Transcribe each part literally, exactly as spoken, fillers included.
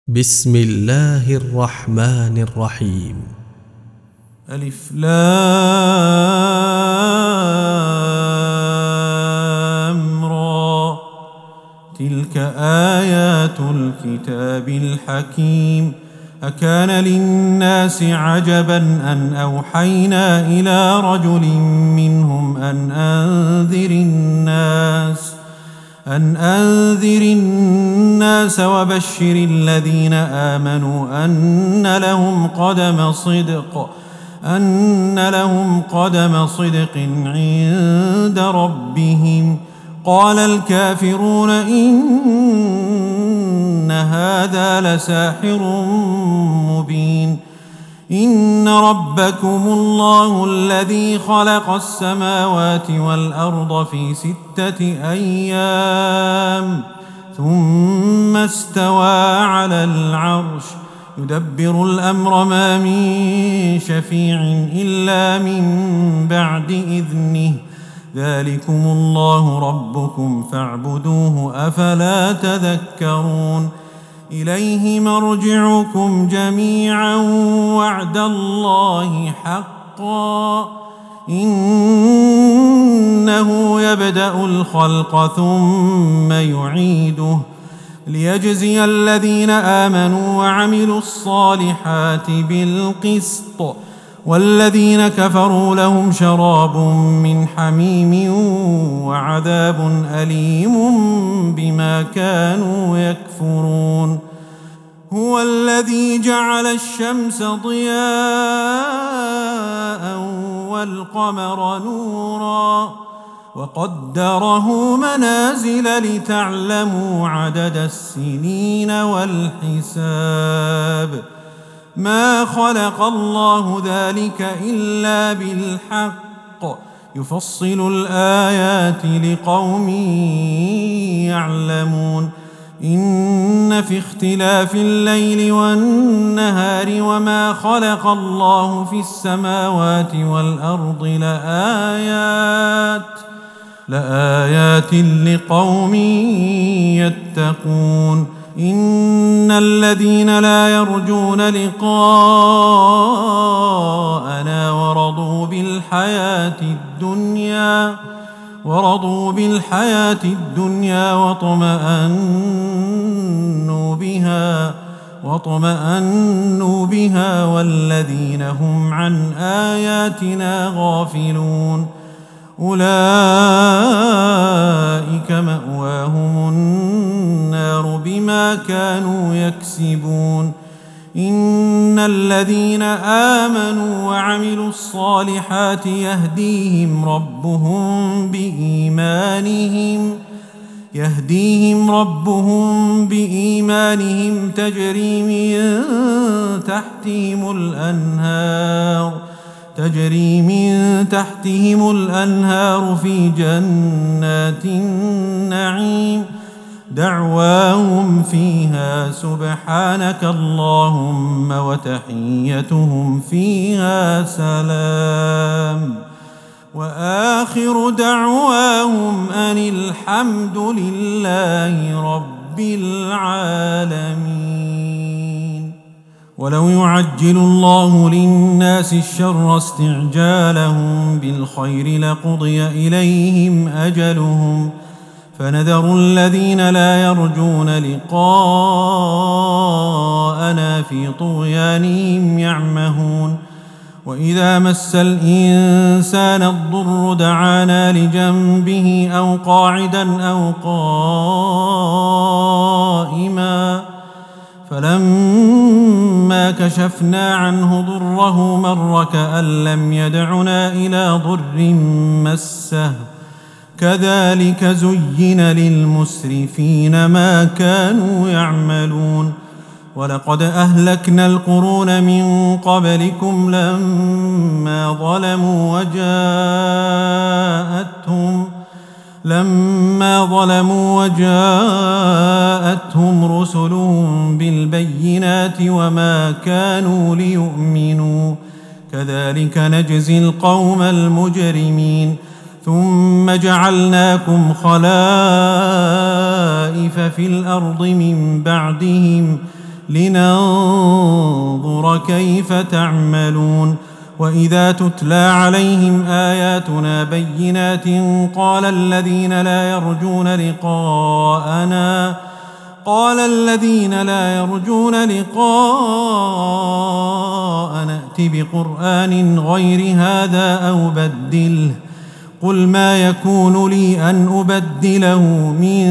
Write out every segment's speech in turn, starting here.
بسم الله الرحمن الرحيم. ألف لام را، تلك آيات الكتاب الحكيم. أكان للناس عجبا أن أوحينا إلى رجل منهم أن أنذر الناس أن أنذر الناس وبشر الذين آمنوا أن لهم قدم صدق أن لهم قدم صدق عند ربهم. قال الكافرون إن هذا لساحر مبين. إن ربكم الله الذي خلق السماوات والأرض في ستة أيام ثم استوى على العرش يدبر الأمر ما من شفيع إلا من بعد إذنه. ذلكم الله ربكم فاعبدوه أفلا تذكرون. إليه مرجعكم جميعا وعد الله حقا إنه يبدأ الخلق ثم يعيده ليجزي الذين آمنوا وعملوا الصالحات بالقسط والذين كفروا لهم شراب من حميم وعذاب أليم بما كانوا يكفرون. هو الذي جعل الشمس ضياء والقمر نورا وقدره منازل لتعلموا عدد السنين والحساب. ما خلق الله ذلك إلا بالحق يفصل الآيات لقوم يعلمون. إن في اختلاف الليل والنهار وما خلق الله في السماوات والأرض لآيات لآيات لقوم يتقون. إن الذين لا يرجون لقاءنا ورضوا بالحياة الدنيا ورضوا بالحياة الدنيا واطمأنوا بها واطمأنوا بها والذين هم عن آياتنا غافلون أولئك مأواهم النار بما كانوا يكسبون. إن الذين آمنوا وعملوا الصالحات يهديهم ربهم بإيمانهم يهديهم ربهم بإيمانهم تجري من تحتهم الأنهار تجري من تحتهم الأنهار في جنات النعيم دعواهم فيها سبحانك اللهم وتحيتهم فيها سلام وآخر دعواهم أن الحمد لله رب العالمين. ولو يعجل الله للناس الشر استعجالهم بالخير لقضي إليهم أجلهم فنذر الذين لا يرجون لقاءنا في طغيانهم يعمهون. وإذا مس الإنسان الضر دعانا لجنبه أو قاعدا أو قائما فلما كشفنا عنه ضره مر كأن لم يدعنا إلى ضر مسه كذلك زين للمسرفين ما كانوا يعملون. ولقد أهلكنا القرون من قبلكم لما ظلموا وجاءتهم لما ظلموا وجاءتهم رسلهم بالبينات وما كانوا ليؤمنوا كذلك نجزي القوم المجرمين. ثم جعلناكم خلائف في الأرض من بعدهم لننظر كيف تعملون. وإذا تتلى عليهم آياتنا بينات قال الذين لا يرجون لقاءنا قال الذين لا يرجون لقاءنا ائت بقرآن غير هذا أو بدله قل ما يكون لي أن أبدله من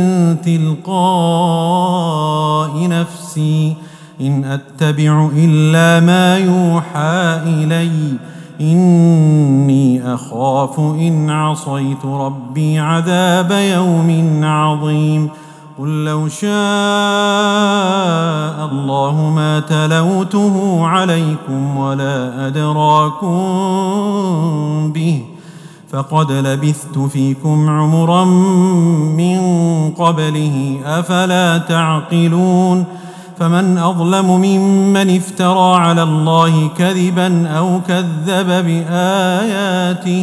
تلقاء نفسي إن أتبع إلا ما يوحى إلي إني أخاف إن عصيت ربي عذاب يوم عظيم. قل لو شاء الله ما تلوته عليكم ولا أدراكم به فقد لبثت فيكم عمرا من قبله أفلا تعقلون. فمن أظلم ممن افترى على الله كذبا أو كذب بآياته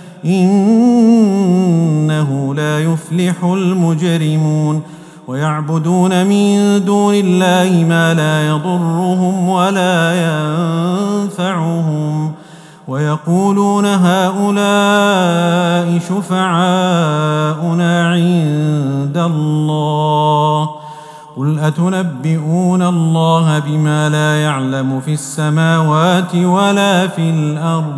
إنه لا يفلح المجرمون. ويعبدون من دون الله ما لا يضرهم ولا ينفعهم ويقولون هؤلاء شفعاؤنا عند الله قل أتنبئون الله بما لا يعلم في السماوات ولا في الأرض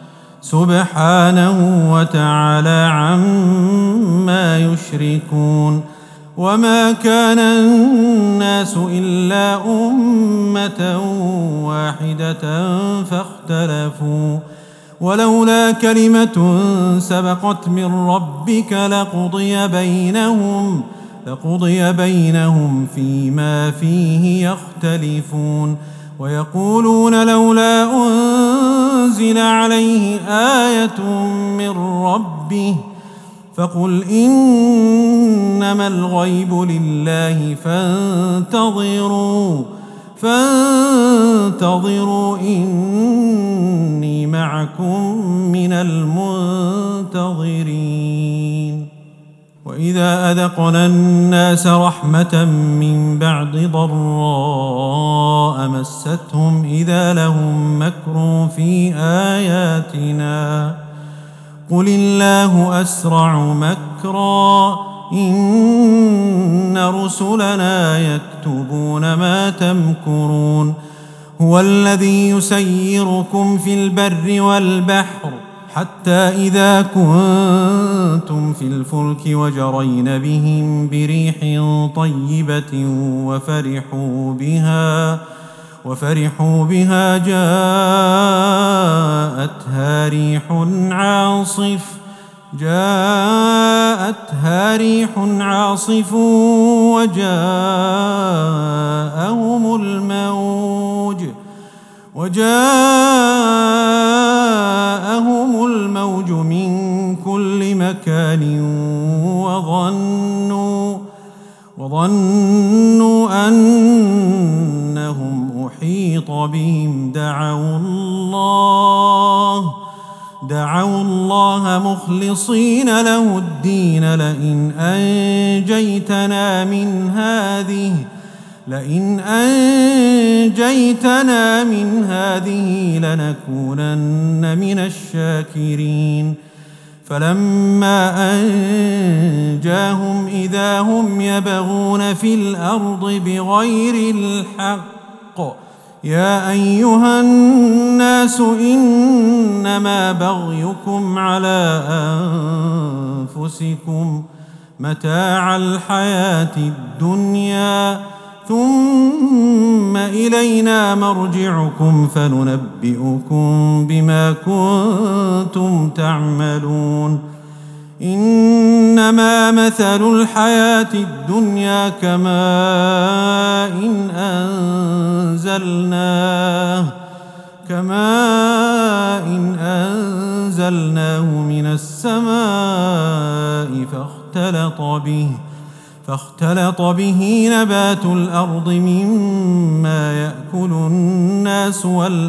سبحانه وتعالى عما يشركون. وما كان الناس إلا أمة واحدة فاختلفوا ولولا كلمة سبقت من ربك لقضي بينهم لقضي بينهم فيما فيه يختلفون. ويقولون لولا أنزل عليه آية من ربه فقل إنما الغيب لله فانتظروا فانتظروا إني معكم من المنتظرين. وإذا أذقنا الناس رحمة من بعد ضراء مستهم إذا لهم مكر في آياتنا قل الله أسرع مكرا إن رسلنا يكتبون ما تمكرون. هو الذي يسيركم في البر والبحر حتى إذا كنتم في الفلك وجرين بهم بريح طيبة وفرحوا بها وفرحوا بها جاءتها ريح عاصف جاءتها ريح عاصف وجاءهم الموج وجاءهم الموج من كل مكان وظنوا وظنوا أنهم أحيط بهم دعوا الله دعوا الله مخلصين له الدين لئن أنجيتنا من هذه لئن أنجيتنا من هذه لنكونن من الشاكرين. فلما أنجاهم إذا هم يبغون في الأرض بغير الحق يا أيها الناس إنما بغيكم على أنفسكم متاع الحياة الدنيا ثم إلينا مرجعكم فننبئكم بما كنتم تعملون. إنما مثل الحياة الدنيا كماء إن أنزلناه كماء إن أنزلناه من السماء فاختلط به فاختلط به نبات الأرض مما يأكل الناس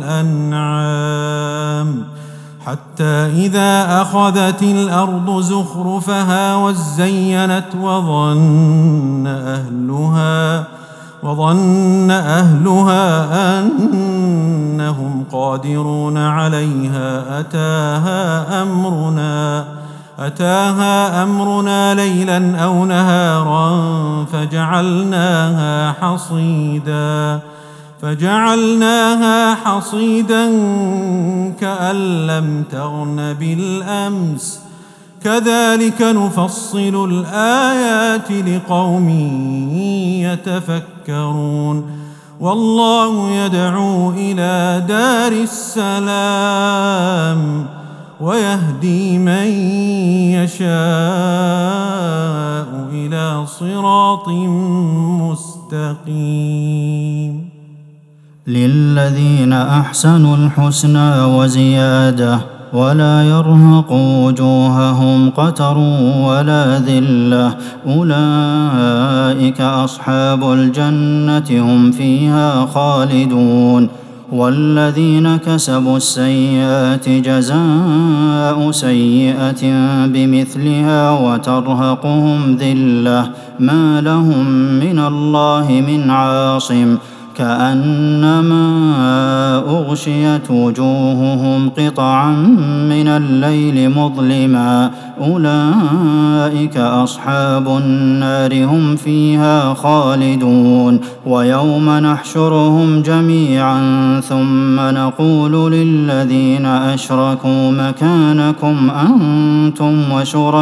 والأنعام حتى إذا أخذت الأرض زخرفها وزينت وظن أهلها وظن أهلها أنهم قادرون عليها أتاها أمرنا أتاها أمرنا ليلا أو نهارا فجعلناها حصيدا فجعلناها حصيدا كأن لم تغن بالأمس كذلك نفصل الآيات لقوم يتفكرون والله يدعو إلى دار السلام ويهدي من يشاء إلى صراط مستقيم للذين أحسنوا الحسنى وزيادة ولا يرهق وجوههم قتر ولا ذلة أولئك أصحاب الجنة هم فيها خالدون والذين كسبوا السيئات جزاء سيئة بمثلها وترهقهم ذلة ما لهم من الله من عاصم كأنما أغشيت وجوههم قطعا من الليل مظلما أولئك أصحاب النار هم فيها خالدون ويوم نحشرهم جميعا ثم نقول للذين أشركوا مكانكم أنتم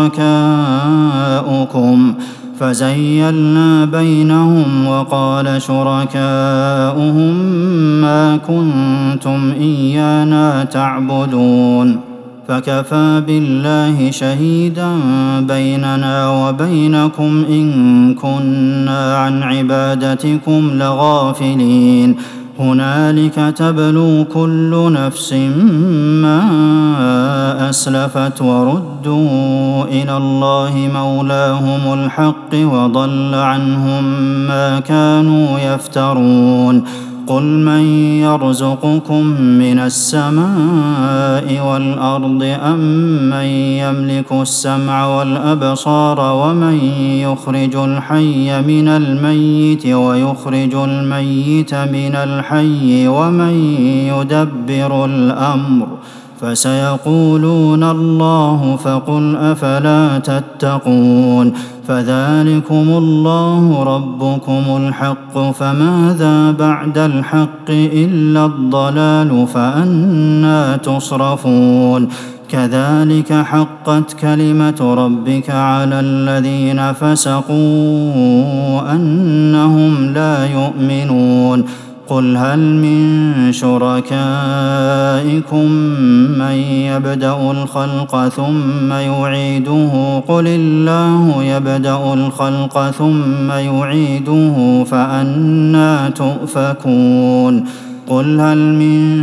وشركاؤكم فزيلنا بينهم وقال شركاؤهم ما كنتم إيانا تعبدون فكفى بالله شهيدا بيننا وبينكم إن كنا عن عبادتكم لغافلين هنالك تبلو كل نفس ما أسلفت وردوا إلى الله مولاهم الحق وضل عنهم ما كانوا يفترون قل من يرزقكم من السماء والأرض أم من يملك السمع والأبصار ومن يخرج الحي من الميت ويخرج الميت من الحي ومن يدبر الأمر فسيقولون الله فقل أفلا تتقون فذلكم الله ربكم الحق فماذا بعد الحق إلا الضلال فأنى تصرفون كذلك حقت كلمة ربك على الذين فسقوا أنهم لا يؤمنون قل هل من شركائكم من يبدأ الخلق ثم يعيده قل الله يبدأ الخلق ثم يعيده فأنى تؤفكون قل هل من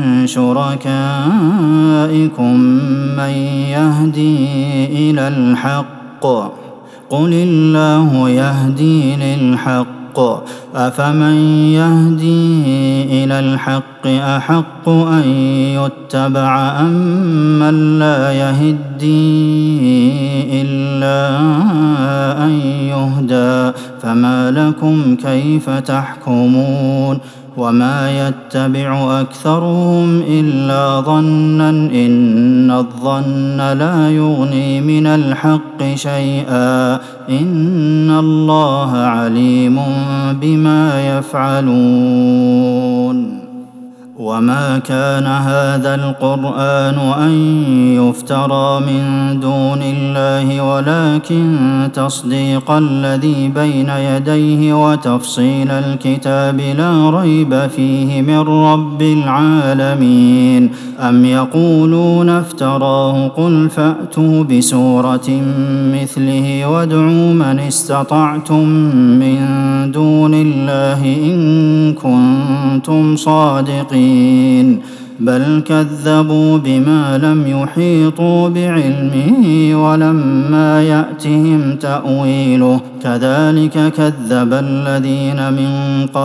شركائكم من يهدي إلى الحق قل الله يهدي للحق أفمن يهدي إلى الحق أحق أن يتبع أم من لا يهدي إلا أن يهدى فما لكم كيف تحكمون وما يتبع أكثرهم إلا ظنا إن الظن لا يغني من الحق شيئا إن الله عليم بما يفعلون وما كان هذا القرآن أن يفترى من دون الله ولكن تصديق الذي بين يديه وتفصيل الكتاب لا ريب فيه من رب العالمين أم يقولون افتراه قل فأتوا بسورة مثله وادعوا من استطعتم من دون الله إن كنتم صادقين بل كذبوا بما لم يحيطوا بعلمه ولما يأتهم تأويله كذلك كذب الذين من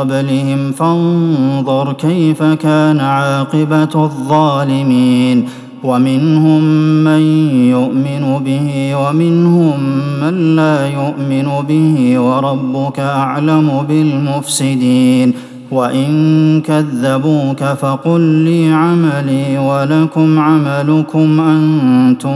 قبلهم فانظر كيف كان عاقبة الظالمين ومنهم من يؤمن به ومنهم من لا يؤمن به وربك أعلم بالمفسدين وإن كذبوك فقل لي عملي ولكم عملكم أنتم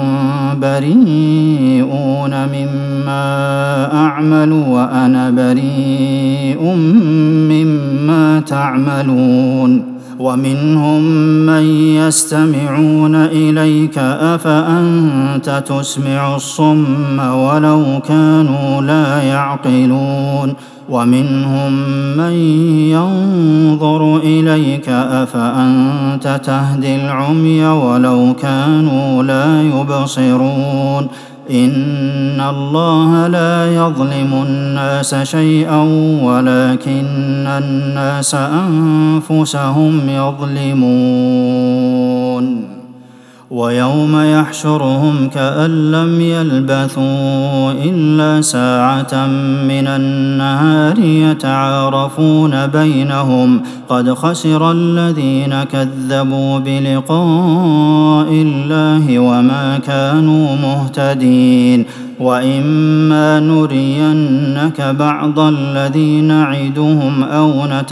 بريئون مما أعمل وأنا بريء مما تعملون ومنهم من يستمعون إليك أفأنت تسمع الصم ولو كانوا لا يعقلون ومنهم من ينظر إليك أفأنت تهدي العمي ولو كانوا لا يبصرون إن الله لا يظلم الناس شيئا ولكن الناس أنفسهم يظلمون ويوم يحشرهم كأن لم يلبثوا إلا ساعة من النهار يتعارفون بينهم قد خسر الذين كذبوا بلقاء الله وما كانوا مهتدين وإما نرينك بعض الذي نعدهم أو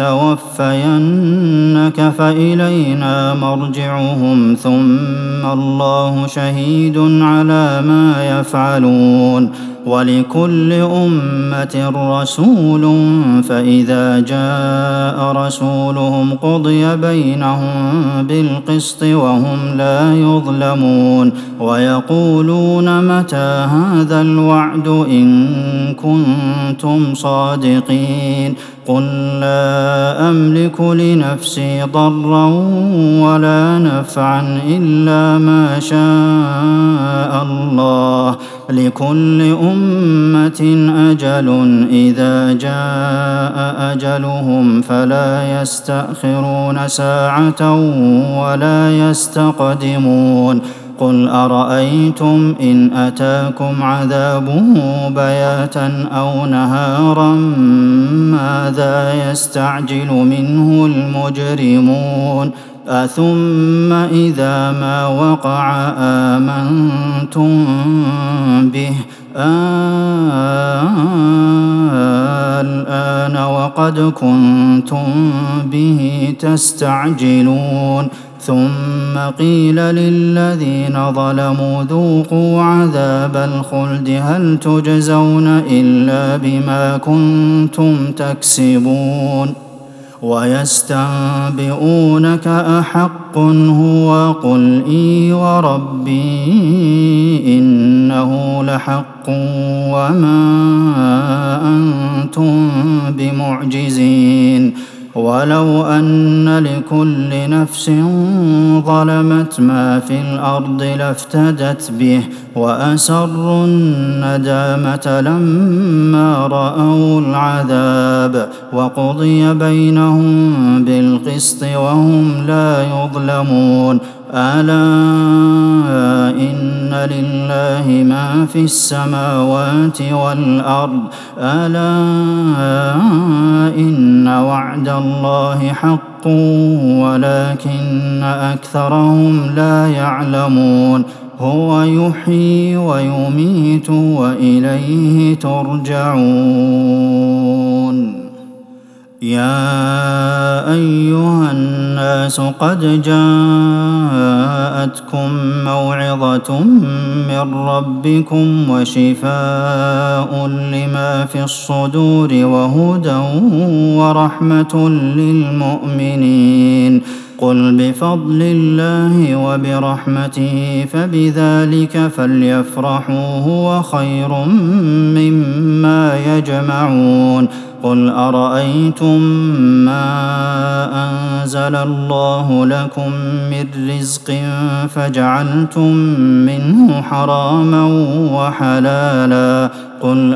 نتوفينك فإلينا مرجعهم ثم الله شهيد على ما يفعلون ولكل أمة رسول فإذا جاء رسولهم قضي بينهم بالقسط وهم لا يظلمون ويقولون متى هذا الوعد إن كنتم صادقين قل لا أملك لنفسي ضرا ولا نفعا إلا ما شاء الله لكل أمة أجل إذا جاء أجلهم فلا يستأخرون ساعة ولا يستقدمون قل أرأيتم إن أتاكم عذابه بياتا أو نهارا ماذا يستعجل منه المجرمون أثم إذا ما وقع آمنتم به الآن وقد كنتم به تستعجلون ثم قيل للذين ظلموا ذوقوا عذاب الخلد هل تجزون إلا بما كنتم تكسبون ويستنبئونك أحق هو قل إي وربي إنه لحق وما أنتم بمعجزين ولو أن لكل نفس ظلمت ما في الأرض لافتدت به وأسروا الندامة لما رأوا العذاب وقضي بينهم بالقسط وهم لا يظلمون ألا إن لله ما في السماوات والأرض ألا إن وعد الله حق ولكن أكثرهم لا يعلمون هو يحيي ويميت وإليه ترجعون يا أيها الناس قد جاءتكم موعظة من ربكم وشفاء لما في الصدور وهدى ورحمة للمؤمنين قل بفضل الله وبرحمته فبذلك فليفرحوا هو خير مما يجمعون قل أرأيتم ما أنزل الله لكم من رزق فجعلتم منه حراما وحلالا قل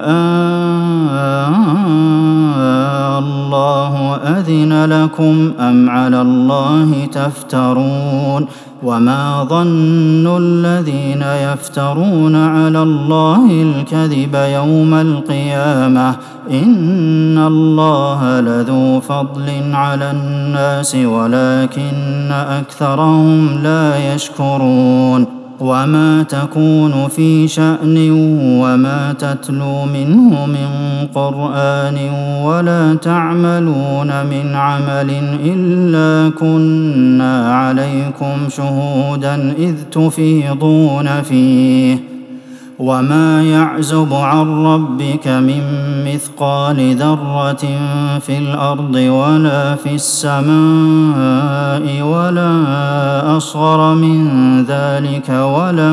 آه الله أذن لكم أم على الله تفترون وما ظن الذين يفترون على الله الكذب يوم القيامة إن الله لذو فضل على الناس ولكن أكثرهم لا يشكرون وما تكون في شأن وما تتلو منه من قرآن ولا تعملون من عمل إلا كنا عليكم شهودا إذ تفيضون فيه وما يعزب عن ربك من مثقال ذرة في الأرض ولا في السماء ولا أصغر من ذلك ولا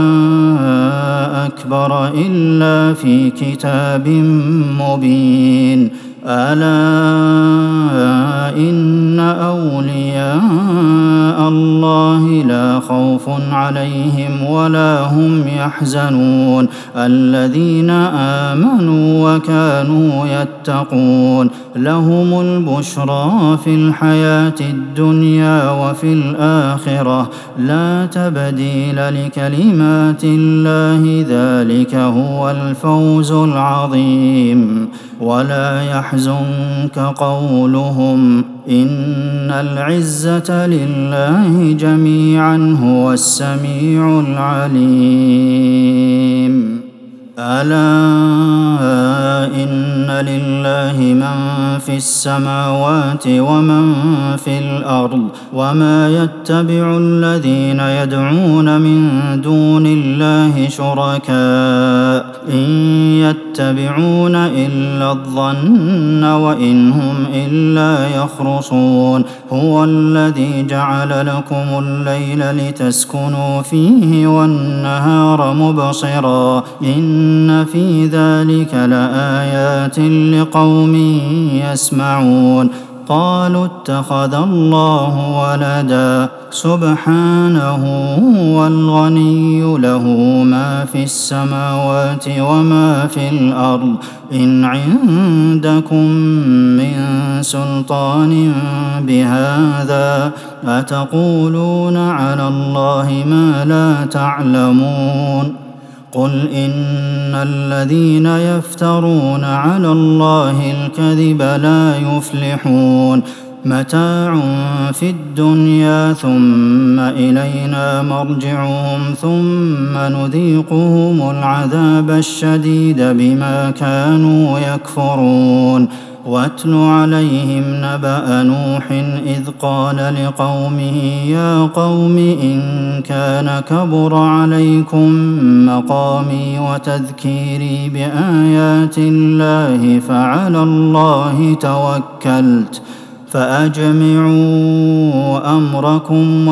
أكبر إلا في كتاب مبين ألا إن أولياء الله لا خوف عليهم ولا هم يحزنون الذين آمنوا وكانوا يتقون لهم البشرى في الحياة الدنيا وفي الآخرة لا تبديل لكلمات الله ذلك هو الفوز العظيم ولا يحزنك قولهم إن العزة لله جميعا هو السميع العليم ألا إن لله من في السماوات ومن في الأرض وما يتبع الذين يدعون من دون الله شركاء إن يتبعون إلا الظن وإن هم إلا يخرصون هو الذي جعل لكم الليل لتسكنوا فيه والنهار مبصرا إن في ذلك لآيات لقوم يسمعون قالوا اتخذ الله ولدا سبحانه هو الغني له ما في السماوات وما في الأرض إن عندكم من سلطان بهذا أتقولون على الله ما لا تعلمون قل إن الذين يفترون على الله الكذب لا يفلحون متاع في الدنيا ثم إلينا مرجعهم ثم نذيقهم العذاب الشديد بما كانوا يكفرون واتل عليهم نبأ نوح إذ قال لقومه يا قوم إن كان كبر عليكم مقامي وتذكيري بآيات الله فعلى الله توكلت فأجمعوا أمركم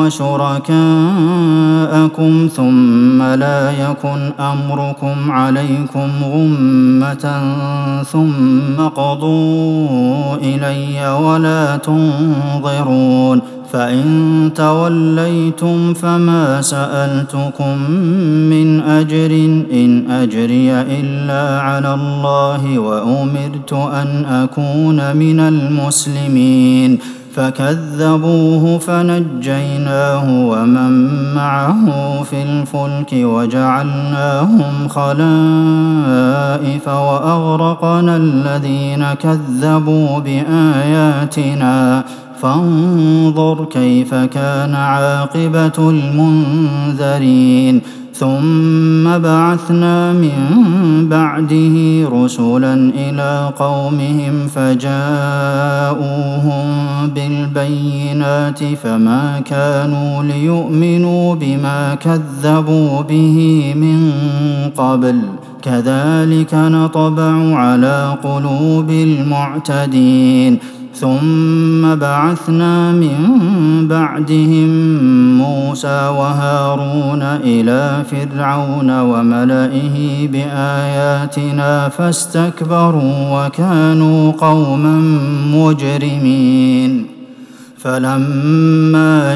وشركاءكم ثم لا يكن أمركم عليكم غمة ثم قضوا إلي ولا تنظرون فإن توليتم فما سألتكم من أجر إن أجري إلا على الله وأمرت أن أكون من المسلمين فكذبوه فنجيناه ومن معه في الفلك وجعلناهم خلائف وأغرقنا الذين كذبوا بآياتنا فانظر كيف كان عاقبة المنذرين ثم بعثنا من بعده رسلا إلى قومهم فجاءوهم بالبينات فما كانوا ليؤمنوا بما كذبوا به من قبل كذلك نطبع على قلوب المعتدين ثم بعثنا من بعدهم موسى وهارون إلى فرعون وملئه بآياتنا فاستكبروا وكانوا قوما مجرمين فلما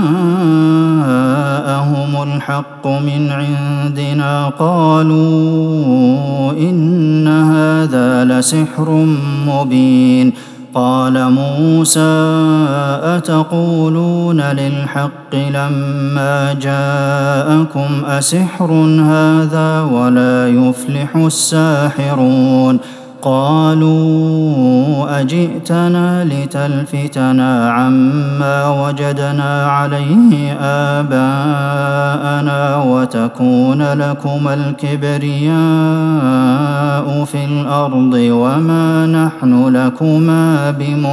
جاءهم الحق من عندنا قالوا إن هذا لسحر مبين قال موسى أتقولون للحق لما جاءكم أسحر هذا ولا يفلح الساحرون قالوا أجئتنا لتلفتنا عما وجدنا عليه آباءنا وتكون لكما الكبرياء في الأرض وما نحن لكما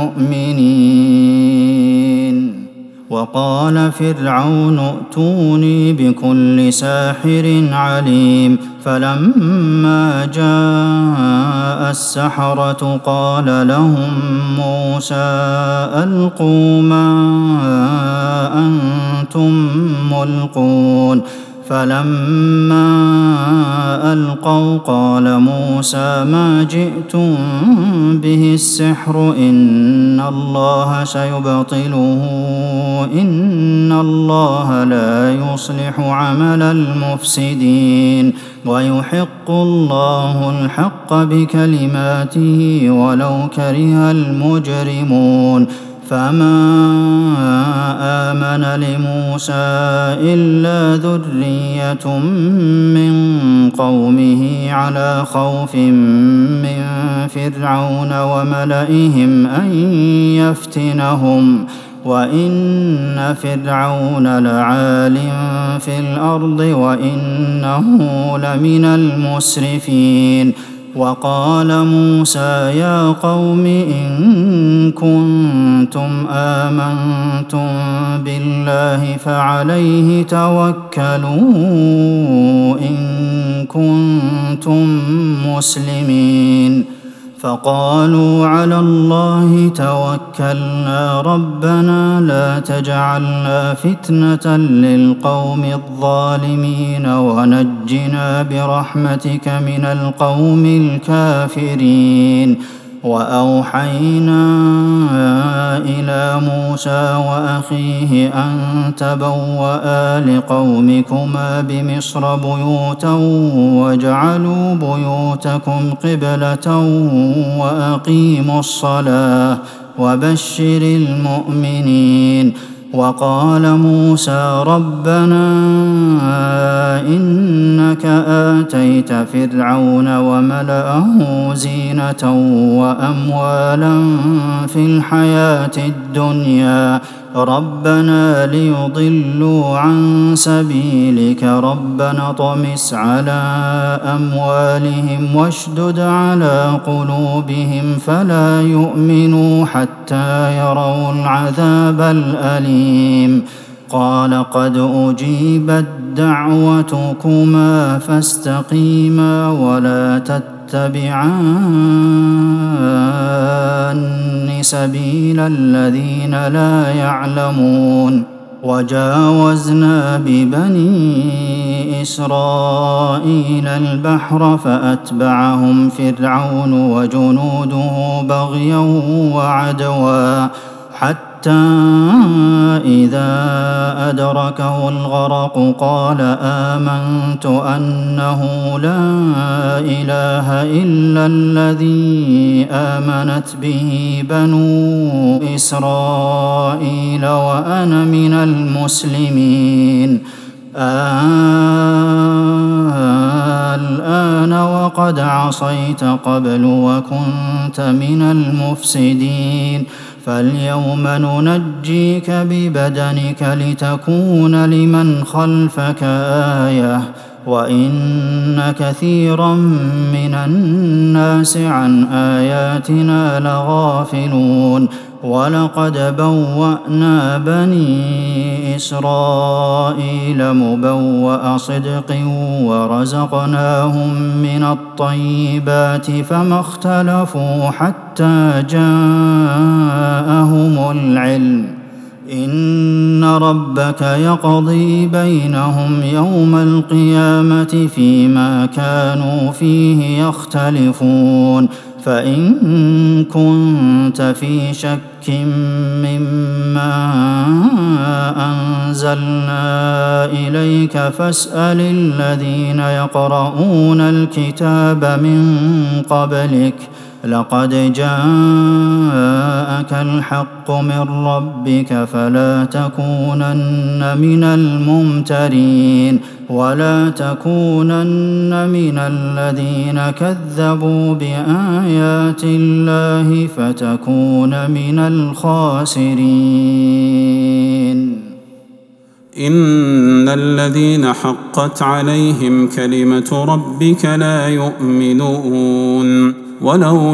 بمؤمنين وقال فرعون ائتوني بكل ساحر عليم فلما جاء السحرة قال لهم موسى ألقوا ما أنتم ملقون فلما ألقوا قال موسى ما جئتم به السحر إن الله سيبطله إن الله لا يصلح عمل المفسدين ويحق الله الحق بكلماته ولو كره المجرمون فما آمن لموسى إلا ذرية من قومه على خوف من فرعون وملئهم أن يفتنهم وإن فرعون لعال في الأرض وإنه لمن المسرفين وقال موسى يا قوم إن كنتم آمنتم بالله فعليه توكلوا إن كنتم مسلمين فقالوا على الله توكلنا ربنا لا تجعلنا فتنة للقوم الظالمين ونجنا برحمتك من القوم الكافرين وأوحينا إلى موسى وأخيه أن تبوأ لقومكما بمصر بيوتا واجعلوا بيوتكم قبلة وأقيموا الصلاة وبشر المؤمنين وقال موسى ربنا إنك آتيت فرعون وملأه زينة وأموالا في الحياة الدنيا ربنا ليضلوا عن سبيلك ربنا طمس على أموالهم واشدد على قلوبهم فلا يؤمنوا حتى يروا العذاب الأليم قال قد أجيبت دعوتكما فاستقيما ولا تتبعان سبيل الذين لا يعلمون وجاوزنا ببني إسرائيل البحر فأتبعهم فرعون وجنوده بغيا وعدوا حتى إذا أدركه الغرق قال آمنت أنه لا إله إلا الذي آمنت به بنو إسرائيل وأنا من المسلمين الآن وقد عصيت قبل وكنت من المفسدين فاليوم ننجيك ببدنك لتكون لمن خلفك آية وإن كثيرا من الناس عن آياتنا لغافلون ولقد بوأنا بني إسرائيل مبوأ صدق ورزقناهم من الطيبات فما اختلفوا حتى جاءهم العلم إن ربك يقضي بينهم يوم القيامة فيما كانوا فيه يختلفون فإن كنت في شك مما أنزلنا إليك فاسأل الذين يقرؤون الكتاب من قبلك لقد جاءك الحق من ربك فلا تكونن من الممترين ولا تكونن من الذين كذبوا بآيات الله فتكون من الخاسرين. إن الذين حقت عليهم كلمة ربك لا يؤمنون ولو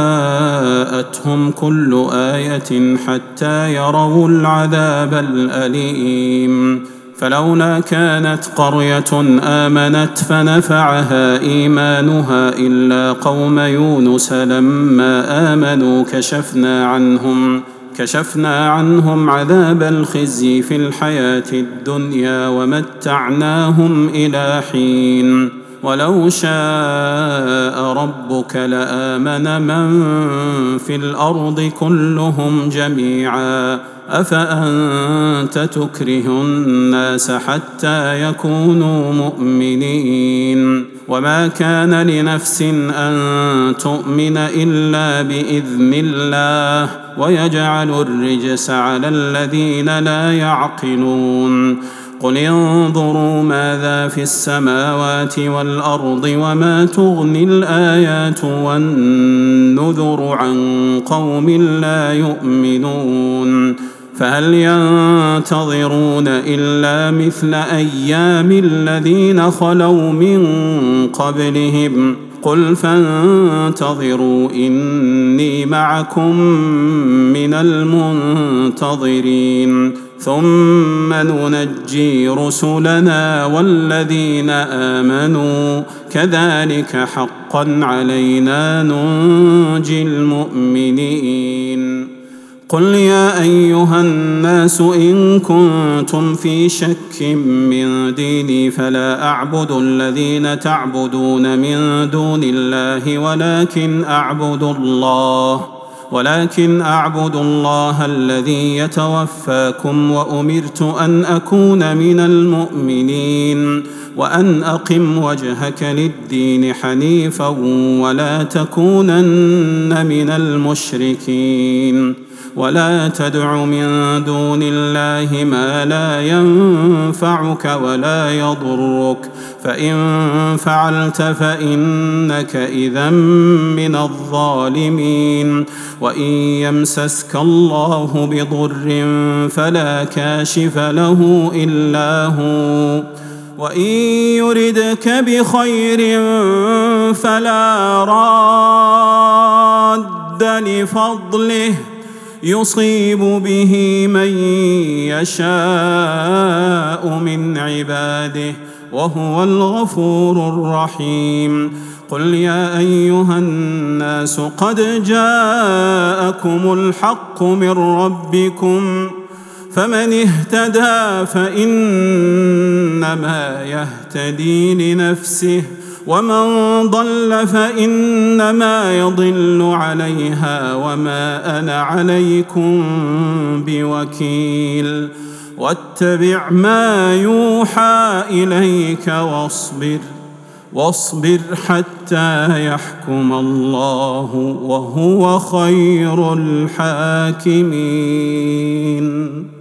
جاءتهم كل آية حتى يروا العذاب الأليم فلولا كانت قرية آمنت فنفعها إيمانها إلا قوم يونس لما آمنوا كشفنا عنهم كشفنا عنهم عذاب الخزي في الحياة الدنيا ومتعناهم إلى حين ولو شاء ربك لآمن من في الأرض كلهم جميعا أفأنت تكره الناس حتى يكونوا مؤمنين وما كان لنفس أن تؤمن إلا بإذن الله ويجعل الرجس على الذين لا يعقلون قل انظروا ماذا في السماوات والأرض وما تغني الآيات والنذر عن قوم لا يؤمنون فهل ينتظرون إلا مثل أيام الذين خلوا من قبلهم قل فانتظروا إني معكم من المنتظرين ثم ننجي رسلنا والذين آمنوا كذلك حقا علينا ننجي المؤمنين قل يا أيها الناس إن كنتم في شك من ديني فلا أعبد الذين تعبدون من دون الله ولكن أعبد الله ولكن أعبد الله الذي يتوفاكم وأمرت أن أكون من المؤمنين وأن أقم وجهك للدين حنيفا ولا تكونن من المشركين ولا تدع من دون الله ما لا ينفعك ولا يضرك فإن فعلت فإنك إذا من الظالمين وإن يمسسك الله بضر فلا كاشف له إلا هو وإن يردك بخير فلا راد لفضله يصيب به من يشاء من عباده وهو الغفور الرحيم قل يا أيها الناس قد جاءكم الحق من ربكم فمن اهتدى فإنما يهتدي لنفسه ومن ضل فإنما يضل عليها وما أنا عليكم بوكيل واتبع ما يوحى إليك واصبر واصبر حتى يحكم الله وهو خير الحاكمين.